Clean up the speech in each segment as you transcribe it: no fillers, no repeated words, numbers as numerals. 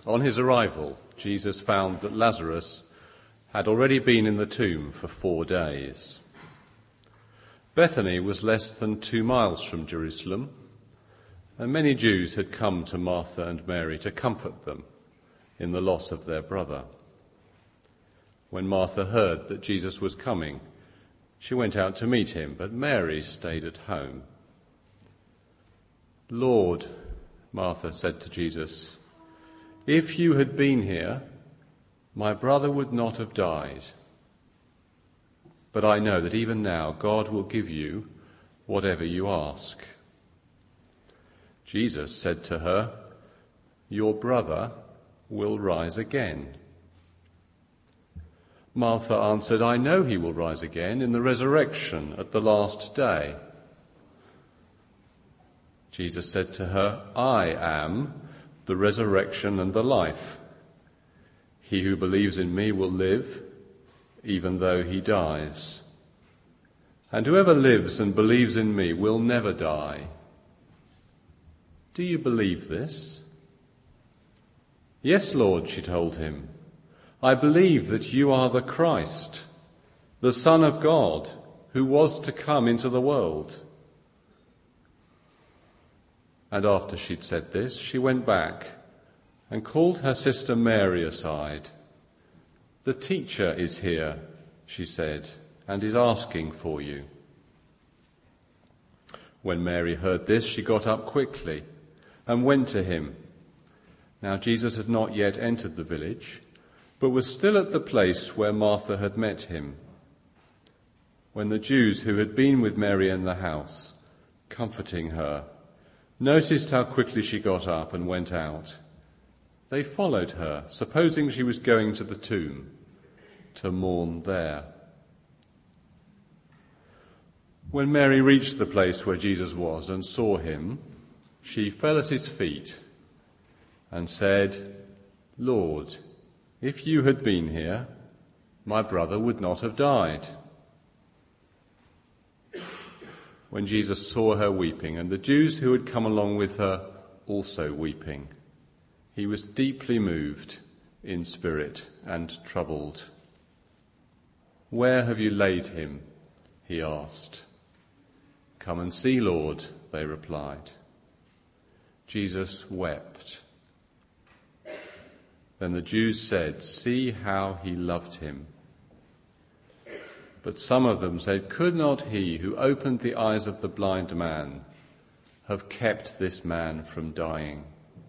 On his arrival, Jesus found that Lazarus had already been in the tomb for 4 days. Bethany was less than 2 miles from Jerusalem, and many Jews had come to Martha and Mary to comfort them in the loss of their brother. When Martha heard that Jesus was coming, she went out to meet him, but Mary stayed at home. "Lord," Martha said to Jesus, "if you had been here, my brother would not have died. But I know that even now God will give you whatever you ask." Jesus said to her, "Your brother will rise again." Martha answered, "I know he will rise again in the resurrection at the last day." Jesus said to her, "I am the resurrection and the life. He who believes in me will live, even though he dies. And whoever lives and believes in me will never die. Do you believe this?" "Yes, Lord," she told him. "I believe that you are the Christ, the Son of God, who was to come into the world." And after she'd said this, she went back and called her sister Mary aside. "The teacher is here," she said, "and is asking for you." When Mary heard this, she got up quickly and went to him. Now Jesus had not yet entered the village, but was still at the place where Martha had met him. When the Jews who had been with Mary in the house, comforting her, noticed how quickly she got up and went out, they followed her, supposing she was going to the tomb to mourn there. When Mary reached the place where Jesus was and saw him, she fell at his feet and said, "Lord, if you had been here, my brother would not have died." When Jesus saw her weeping, and the Jews who had come along with her also weeping, he was deeply moved in spirit and troubled. "Where have you laid him?" he asked. "Come and see, Lord," they replied. Jesus wept. Then the Jews said, "See how he loved him." But some of them said, "Could not he who opened the eyes of the blind man have kept this man from dying?"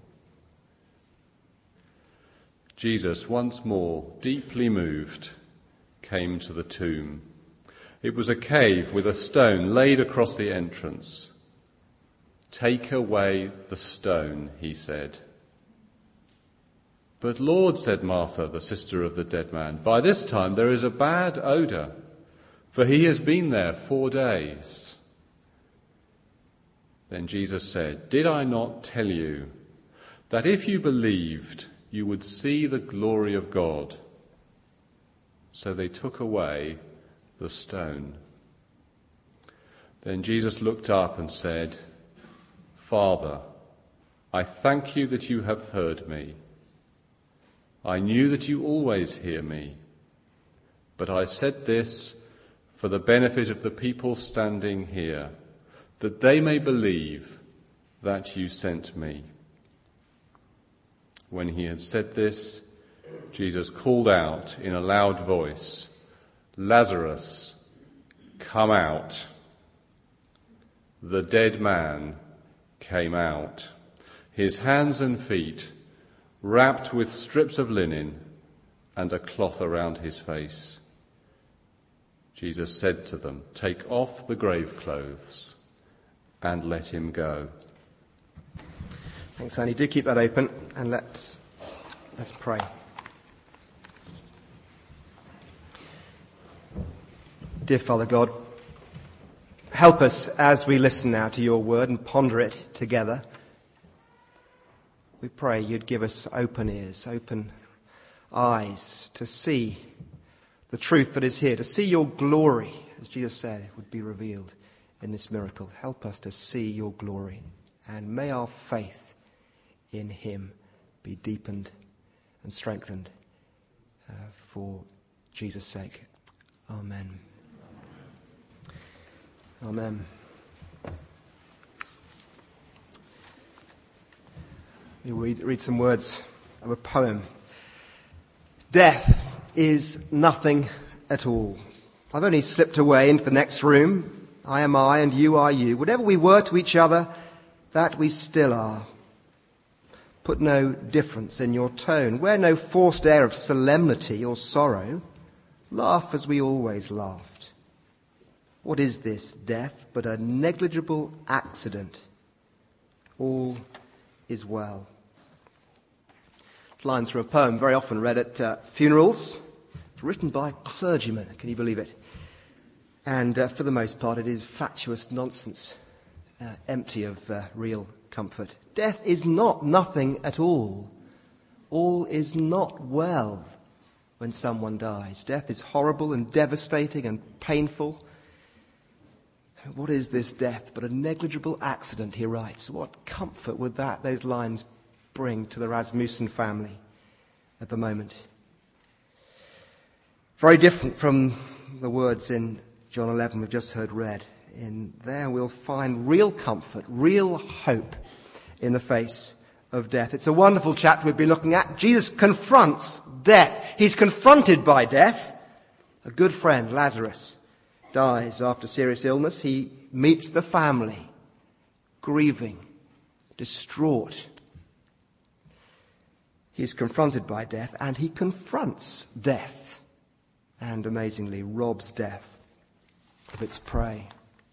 Jesus, once more deeply moved, came to the tomb. It was a cave with a stone laid across the entrance. "Take away the stone," he said. "But Lord," said Martha, the sister of the dead man, "by this time there is a bad odour, for he has been there 4 days." Then Jesus said, "Did I not tell you that if you believed, you would see the glory of God?" So they took away the stone. Then Jesus looked up and said, "Father, I thank you that you have heard me. I knew that you always hear me, but I said this for the benefit of the people standing here, that they may believe that you sent me." When he had said this, Jesus called out in a loud voice, "Lazarus, come out." The dead man came out, his hands and feet wrapped with strips of linen and a cloth around his face. Jesus said to them, "Take off the grave clothes and let him go." Thanks, Andy. Do keep that open, and let's pray. Dear Father God, help us as we listen now to your word and ponder it together. We pray you'd give us open ears, open eyes to see the truth that is here, to see your glory, as Jesus said, would be revealed in this miracle. Help us to see your glory, and may our faith in him be deepened and strengthened for Jesus' sake. Amen. Amen. We read some words of a poem. Death is nothing at all. I've only slipped away into the next room. I am I and you are you. Whatever we were to each other, that we still are. Put no difference in your tone. Wear no forced air of solemnity or sorrow. Laugh as we always laughed. What is this death but a negligible accident? All is well. It's lines from a poem very often read at funerals. It's written by clergymen, can you believe it? And for the most part it is fatuous nonsense, empty of real comfort. Death is not nothing at all. All is not well when someone dies. Death is horrible and devastating and painful. What is this death but a negligible accident, he writes. What comfort would those lines bring to the Rasmussen family at the moment? Very different from the words in John 11 we've just heard read. In there we'll find real comfort, real hope in the face of death. It's a wonderful chapter we've been looking at. Jesus confronts death. He's confronted by death. A good friend, Lazarus, dies after serious illness. He meets the family, grieving, distraught. He's confronted by death, and he confronts death, and amazingly robs death of its prey.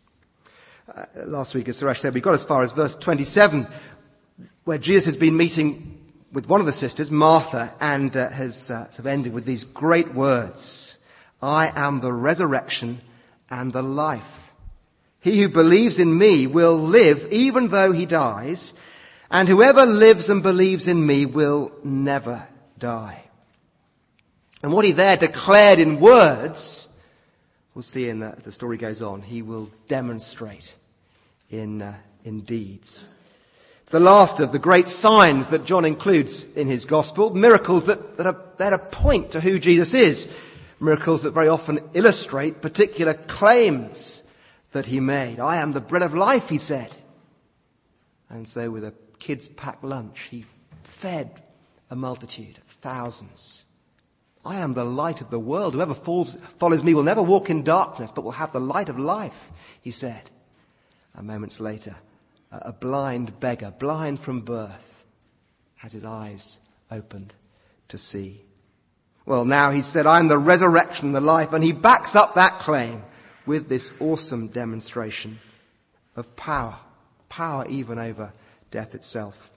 Last week, as Suresh said, we got as far as verse 27, where Jesus has been meeting with one of the sisters, Martha, and has sort of ended with these great words. I am the resurrection and the life. He who believes in me will live even though he dies, and whoever lives and believes in me will never die. And what he there declared in words, we'll see as the story goes on, he will demonstrate in deeds. It's the last of the great signs that John includes in his gospel, miracles that are there to point to who Jesus is, miracles that very often illustrate particular claims that he made. I am the bread of life, he said. And so with a kid's packed lunch, he fed a multitude of thousands. I am the light of the world. Whoever follows me will never walk in darkness, but will have the light of life, he said. And moments later, a blind beggar, blind from birth, has his eyes opened to see. Well, now he said, I am the resurrection and the life, and he backs up that claim with this awesome demonstration of power even over death itself.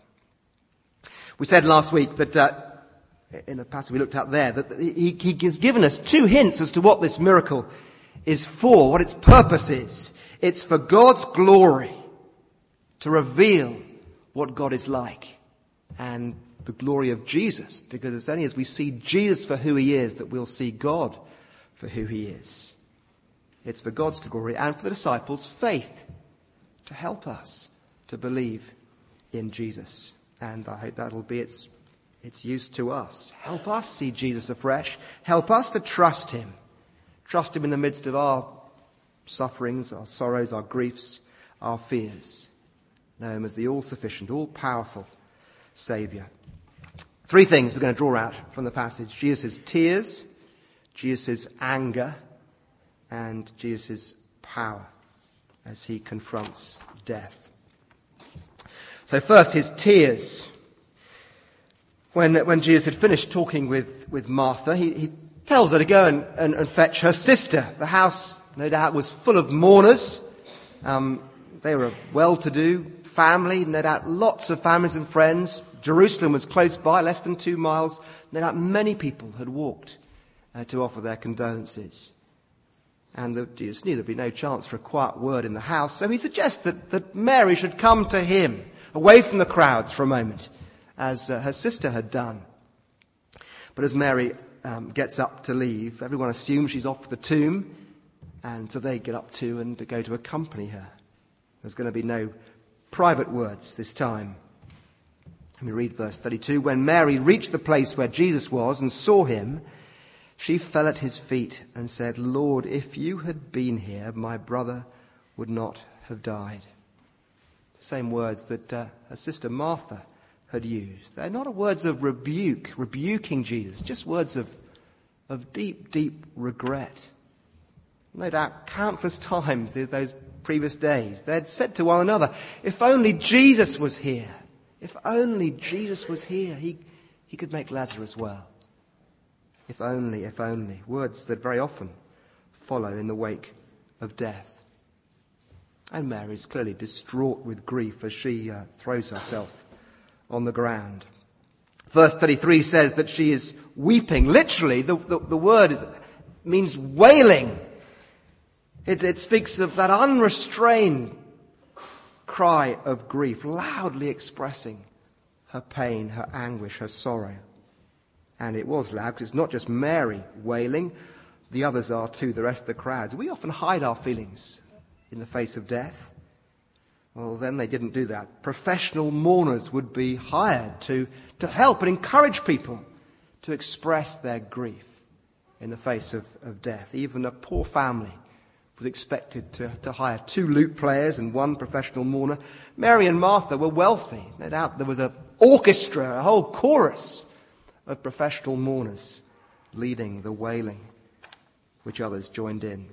We said last week that in the passage we looked at there, that he has given us two hints as to what this miracle is for, what its purpose is. It's for God's glory, to reveal what God is like, and the glory of Jesus, because it's only as we see Jesus for who he is that we'll see God for who he is. It's for God's glory and for the disciples' faith, to help us to believe in Jesus. And I hope that'll be its use to us. Help us see Jesus afresh. Help us to trust him. Trust him in the midst of our sufferings, our sorrows, our griefs, our fears. Know him as the all-sufficient, all-powerful Saviour. Three things we're going to draw out from the passage. Jesus' tears, Jesus' anger, and Jesus' power as he confronts death. So first, his tears. When Jesus had finished talking with Martha, he tells her to go and fetch her sister. The house, no doubt, was full of mourners. They were a well-to-do family, no doubt lots of families and friends. Jerusalem was close by, less than 2 miles. No doubt many people had walked to offer their condolences. And Jesus knew there'd be no chance for a quiet word in the house, so he suggests that Mary should come to him, away from the crowds for a moment, as her sister had done. But as Mary gets up to leave, everyone assumes she's off to the tomb, and so they get up too and to go to accompany her. There's going to be no private words this time. Let me read verse 32. When Mary reached the place where Jesus was and saw him, she fell at his feet and said, Lord, if you had been here, my brother would not have died. The same words that her sister Martha had used. They're not words of rebuking Jesus, just words of deep, deep regret. No doubt countless times in those previous days, they'd said to one another, if only Jesus was here. If only Jesus was here, he could make Lazarus well. If only, if only. Words that very often follow in the wake of death. And Mary's clearly distraught with grief as she throws herself on the ground. Verse 33 says that she is weeping. Literally, the word means wailing. It speaks of that unrestrained cry of grief, loudly expressing her pain, her anguish, her sorrow. And it was loud because it's not just Mary wailing, the others are too, the rest of the crowds. We often hide our feelings in the face of death. Well, then they didn't do that. Professional mourners would be hired to help and encourage people to express their grief in the face of death. Even a poor family was expected to hire 2 lute players and 1 professional mourner. Mary and Martha were wealthy. No doubt there was an orchestra, a whole chorus of professional mourners leading the wailing, which others joined in.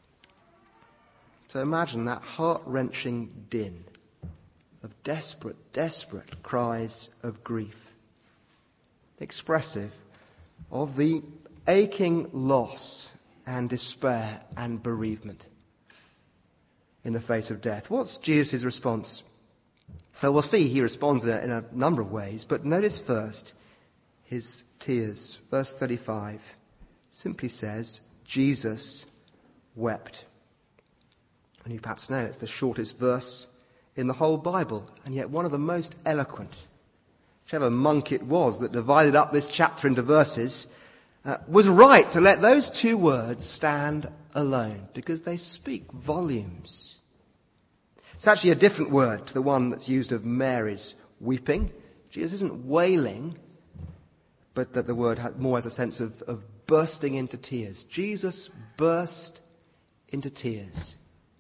So imagine that heart-wrenching din of desperate, desperate cries of grief, expressive of the aching loss and despair and bereavement in the face of death. What's Jesus' response? So we'll see he responds in a number of ways, but notice first his tears. Verse 35 simply says, Jesus wept. And you perhaps know it's the shortest verse in the whole Bible, and yet one of the most eloquent. Whichever monk it was that divided up this chapter into verses was right to let those 2 words stand alone, because they speak volumes. It's actually a different word to the one that's used of Mary's weeping. Jesus isn't wailing, but that the word more has a sense of bursting into tears. Jesus burst into tears.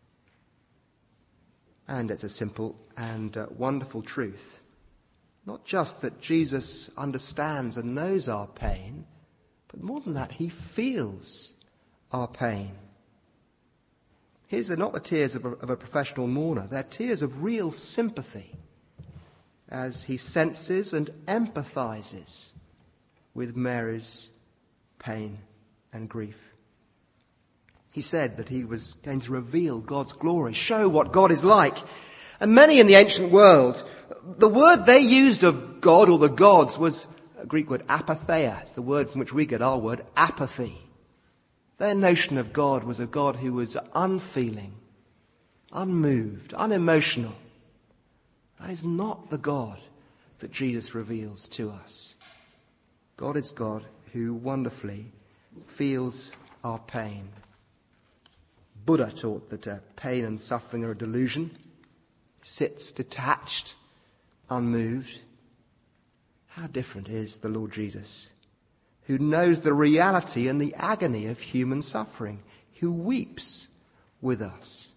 And it's a simple and wonderful truth. Not just that Jesus understands and knows our pain, but more than that, he feels our pain. His are not the tears of a professional mourner. They're tears of real sympathy as he senses and empathizes with Mary's pain and grief. He said that he was going to reveal God's glory, show what God is like. And many in the ancient world, the word they used of God or the gods was a Greek word apatheia. It's the word from which we get our word apathy. Their notion of God was a God who was unfeeling, unmoved, unemotional. That is not the God that Jesus reveals to us. God is God who wonderfully feels our pain. Buddha taught that pain and suffering are a delusion. He sits detached, unmoved. How different is the Lord Jesus, who knows the reality and the agony of human suffering, who weeps with us.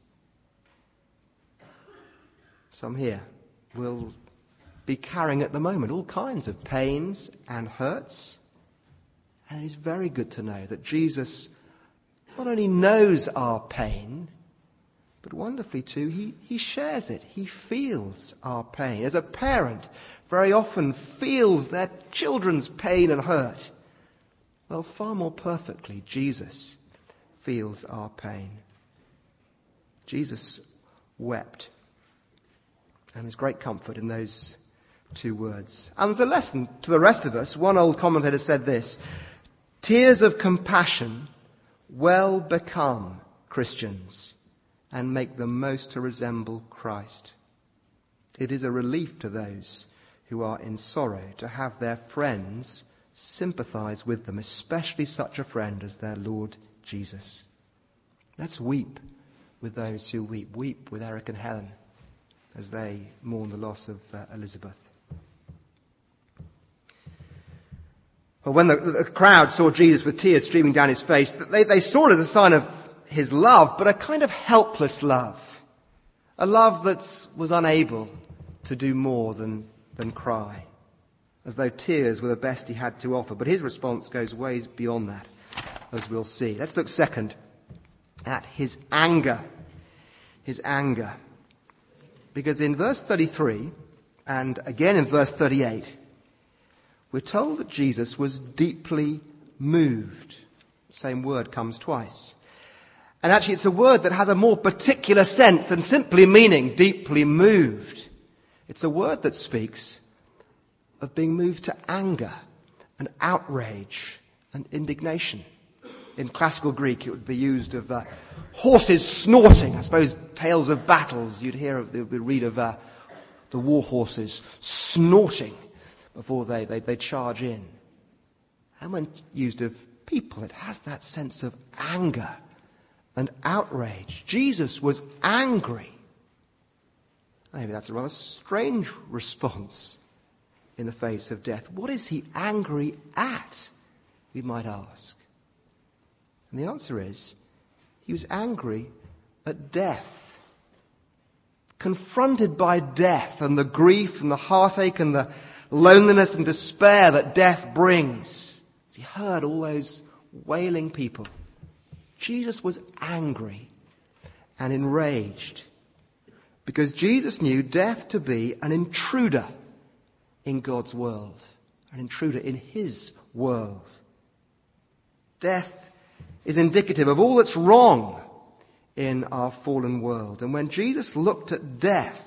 Some here will be carrying at the moment all kinds of pains and hurts. And it is very good to know that Jesus not only knows our pain, but wonderfully too, he shares it. He feels our pain. As a parent very often feels their children's pain and hurt, well, far more perfectly, Jesus feels our pain. Jesus wept. And there's great comfort in those 2 words. And there's a lesson to the rest of us. One old commentator said this: tears of compassion well become Christians and make them most to resemble Christ. It is a relief to those who are in sorrow to have their friends sympathize with them, especially such a friend as their Lord Jesus. Let's weep with those who weep. Weep with Eric and Helen as they mourn the loss of Elizabeth. Well, when the crowd saw Jesus with tears streaming down his face, they saw it as a sign of his love, but a kind of helpless love. A love that was unable to do more than cry, as though tears were the best he had to offer. But his response goes way beyond that, as we'll see. Let's look second at his anger. His anger. Because in verse 33, and again in verse 38, we're told that Jesus was deeply moved. The same word comes twice. And actually it's a word that has a more particular sense than simply meaning deeply moved. It's a word that speaks of being moved to anger and outrage and indignation. In classical Greek it would be used of horses snorting. I suppose tales of battles you'd read of the war horses snorting before they charge in. And when used of people, it has that sense of anger and outrage. Jesus was angry. Maybe that's a rather strange response in the face of death. What is he angry at, we might ask? And the answer is, he was angry at death. Confronted by death and the grief and the heartache and the loneliness and despair that death brings. As he heard all those wailing people, Jesus was angry and enraged because Jesus knew death to be an intruder in God's world, an intruder in his world. Death is indicative of all that's wrong in our fallen world. And when Jesus looked at death,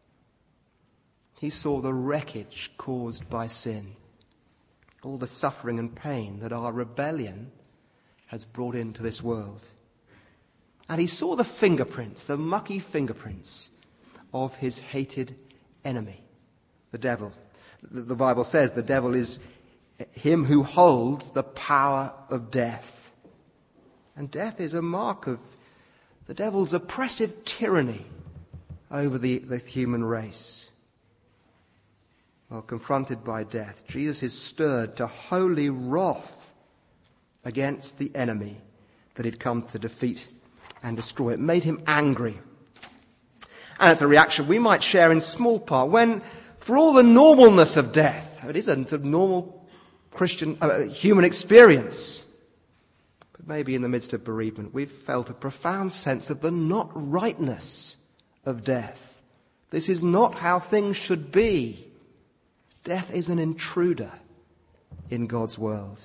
he saw the wreckage caused by sin, all the suffering and pain that our rebellion has brought into this world. And he saw the fingerprints, the mucky fingerprints of his hated enemy, the devil. The Bible says the devil is him who holds the power of death. And death is a mark of the devil's oppressive tyranny over the human race. Well, confronted by death, Jesus is stirred to holy wrath against the enemy that he'd come to defeat and destroy. It made him angry. And it's a reaction we might share in small part when, for all the normalness of death, it is a sort of normal Christian, human experience, but maybe in the midst of bereavement, we've felt a profound sense of the not rightness of death. This is not how things should be. Death is an intruder in God's world.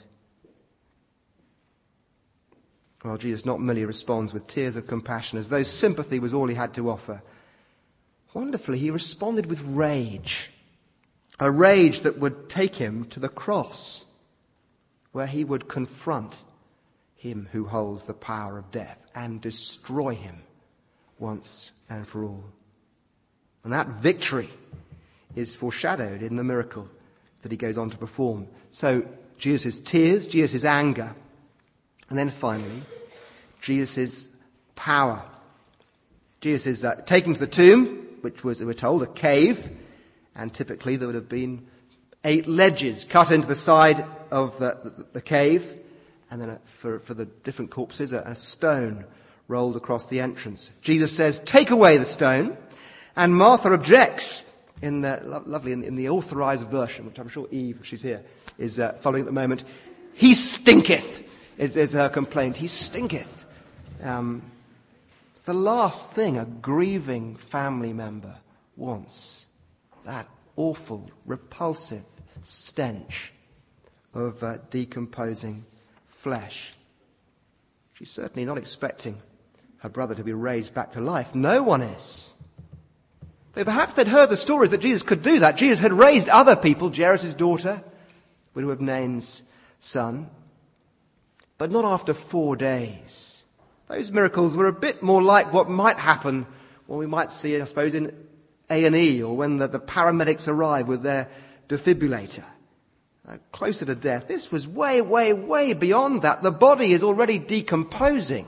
Well, Jesus not merely responds with tears of compassion as though sympathy was all he had to offer. Wonderfully, he responded with rage. A rage that would take him to the cross, where he would confront him who holds the power of death and destroy him once and for all. And that victory is foreshadowed in the miracle that he goes on to perform. So Jesus' tears, Jesus' anger, and then finally, Jesus' power. Jesus is taken to the tomb, which was, we're told, a cave, and typically there would have been 8 ledges cut into the side of the cave, and then for the different corpses, a stone rolled across the entrance. Jesus says, "Take away the stone," and Martha objects. In the authorized version, which I'm sure Eve, if she's here, is following at the moment. "He stinketh," is her complaint. "He stinketh." It's the last thing a grieving family member wants. That awful, repulsive stench of decomposing flesh. She's certainly not expecting her brother to be raised back to life. No one is. Though perhaps they'd heard the stories that Jesus could do that. Jesus had raised other people, Jairus' daughter, widow of Nain's son, but not after 4 days. Those miracles were a bit more like what might happen, what we might see, I suppose, in A&E, or when the paramedics arrive with their defibrillator. Closer to death. This was way, way, way beyond that. The body is already decomposing.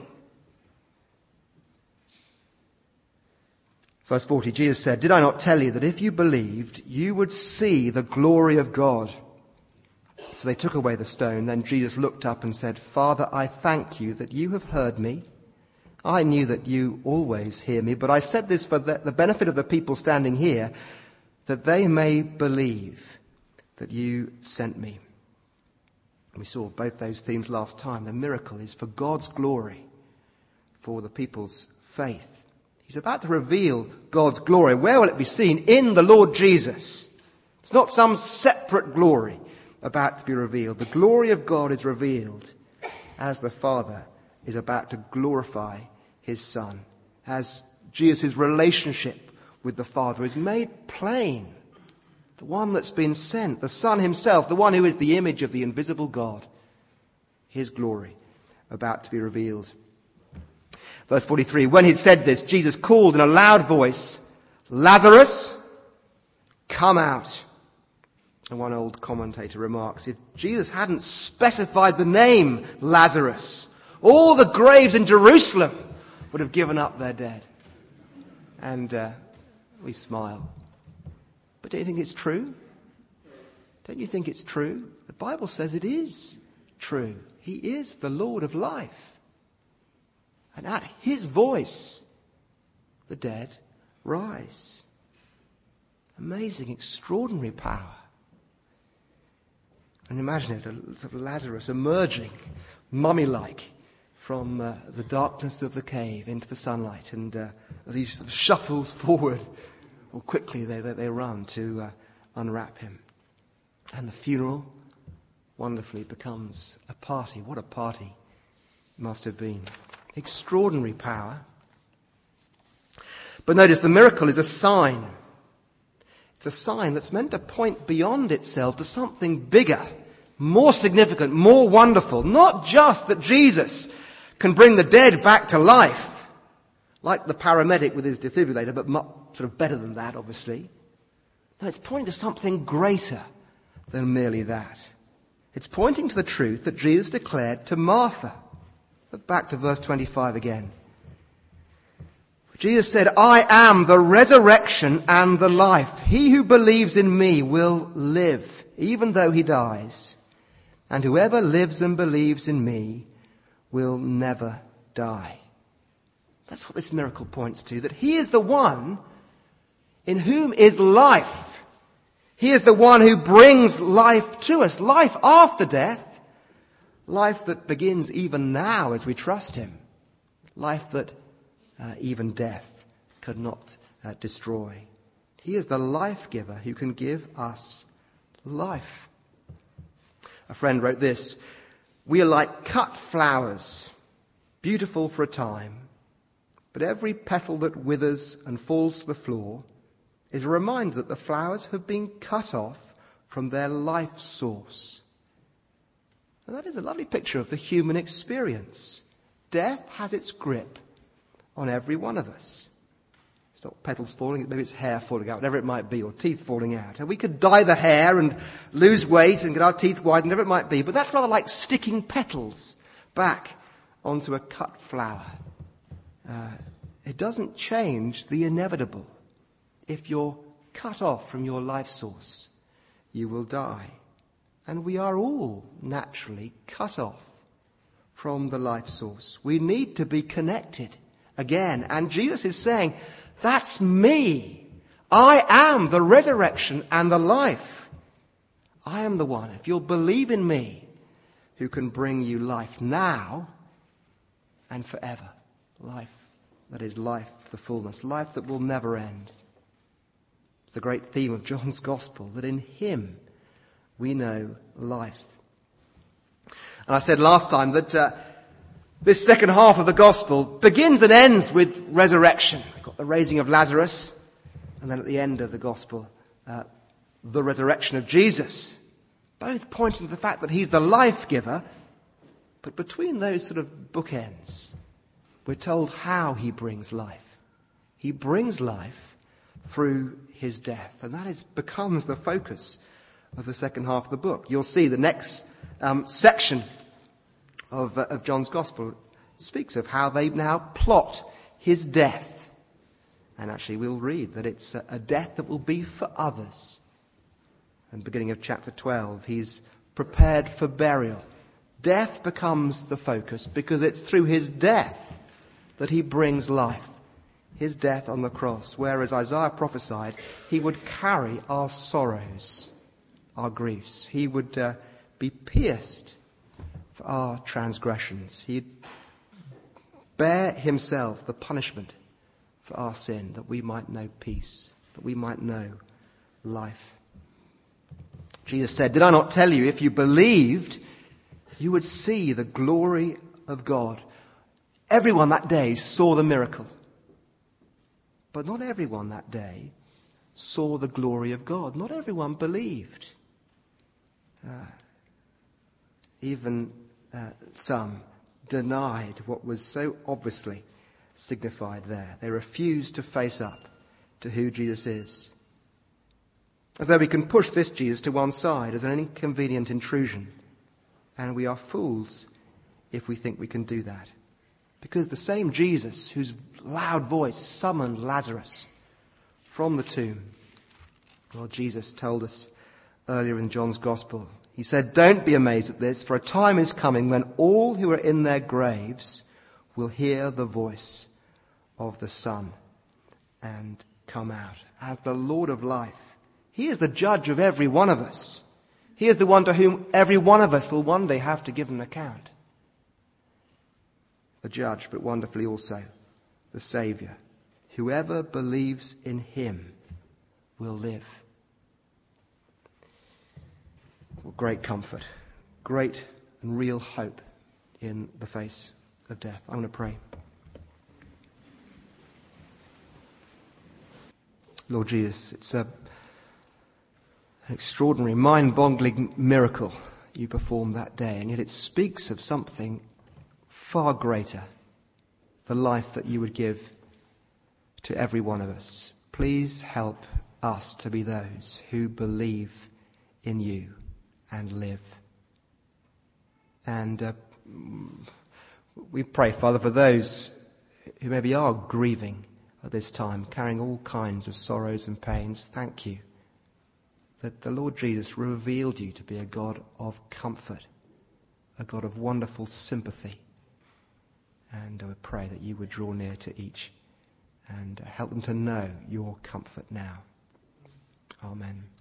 Verse 40, Jesus said, "Did I not tell you that if you believed, you would see the glory of God?" So they took away the stone. Then Jesus looked up and said, "Father, I thank you that you have heard me. I knew that you always hear me, but I said this for the benefit of the people standing here, that they may believe that you sent me." We saw both those themes last time. The miracle is for God's glory, for the people's faith. He's about to reveal God's glory. Where will it be seen? In the Lord Jesus. It's not some separate glory about to be revealed. The glory of God is revealed as the Father is about to glorify his Son, as Jesus' relationship with the Father is made plain. The one that's been sent, the Son himself, the one who is the image of the invisible God, his glory about to be revealed. Verse 43, when he'd said this, Jesus called in a loud voice, "Lazarus, come out." And one old commentator remarks, if Jesus hadn't specified the name Lazarus, all the graves in Jerusalem would have given up their dead. And we smile. But don't you think it's true? Don't you think it's true? The Bible says it is true. He is the Lord of life. And at his voice, the dead rise. Amazing, extraordinary power. And imagine it, sort of Lazarus emerging, mummy-like, from the darkness of the cave into the sunlight. And as he sort of shuffles forward, or quickly they run to unwrap him. And the funeral wonderfully becomes a party. What a party it must have been. Extraordinary power. But notice the miracle is a sign. It's a sign that's meant to point beyond itself to something bigger, more significant, more wonderful. Not just that Jesus can bring the dead back to life, like the paramedic with his defibrillator, but much sort of better than that, obviously. No, it's pointing to something greater than merely that. It's pointing to the truth that Jesus declared to Martha. Look back to verse 25 again. Jesus said, "I am the resurrection and the life. He who believes in me will live, even though he dies. And whoever lives and believes in me will never die." That's what this miracle points to, that he is the one in whom is life. He is the one who brings life to us, life after death, life that begins even now as we trust him, life that even death could not destroy. He is the life giver who can give us life. A friend wrote this, "We are like cut flowers, beautiful for a time, but every petal that withers and falls to the floor is a reminder that the flowers have been cut off from their life source." And that is a lovely picture of the human experience. Death has its grip on every one of us. It's not petals falling, maybe it's hair falling out, whatever it might be, or teeth falling out. And we could dye the hair and lose weight and get our teeth whitened, whatever it might be, but that's rather like sticking petals back onto a cut flower. It doesn't change the inevitable. If you're cut off from your life source, you will die. And we are all naturally cut off from the life source. We need to be connected again. And Jesus is saying, that's me. I am the resurrection and the life. I am the one, if you'll believe in me, who can bring you life now and forever. Life that is life to the fullness, life that will never end. It's the great theme of John's Gospel, that in him we know life. And I said last time that this second half of the Gospel begins and ends with resurrection. We've got the raising of Lazarus, and then at the end of the Gospel, the resurrection of Jesus. Both pointing to the fact that he's the life giver, but between those sort of bookends, we're told how he brings life. He brings life through his death, and that becomes the focus of the second half of the book. You'll see the next section of John's Gospel speaks of how they now plot his death. And actually we'll read that it's a death that will be for others. And beginning of chapter 12, he's prepared for burial. Death becomes the focus because it's through his death that he brings life. His death on the cross, whereas Isaiah prophesied, he would carry our sorrows, our griefs. He would be pierced for our transgressions. He'd bear himself the punishment for our sin, that we might know peace, that we might know life. Jesus said, "Did I not tell you, if you believed, you would see the glory of God?" Everyone that day saw the miracle. But not everyone that day saw the glory of God. Not everyone believed. Even some denied what was so obviously signified there. They refused to face up to who Jesus is. As though we can push this Jesus to one side as an inconvenient intrusion. And we are fools if we think we can do that. Because the same Jesus whose loud voice summoned Lazarus from the tomb, well, Jesus told us earlier in John's Gospel, he said, "Don't be amazed at this, for a time is coming when all who are in their graves will hear the voice of the Son and come out." As the Lord of life, he is the judge of every one of us. He is the one to whom every one of us will one day have to give an account. The judge, but wonderfully also the Saviour. Whoever believes in him will live. Well, great comfort, great and real hope in the face of death. I'm going to pray. Lord Jesus, it's an extraordinary, mind-boggling miracle you performed that day, and yet it speaks of something far greater, the life that you would give to every one of us. Please help us to be those who believe in you and live. And we pray, Father, for those who maybe are grieving at this time, carrying all kinds of sorrows and pains. Thank you that the Lord Jesus revealed you to be a God of comfort, a God of wonderful sympathy. And I would pray that you would draw near to each and help them to know your comfort now. Amen.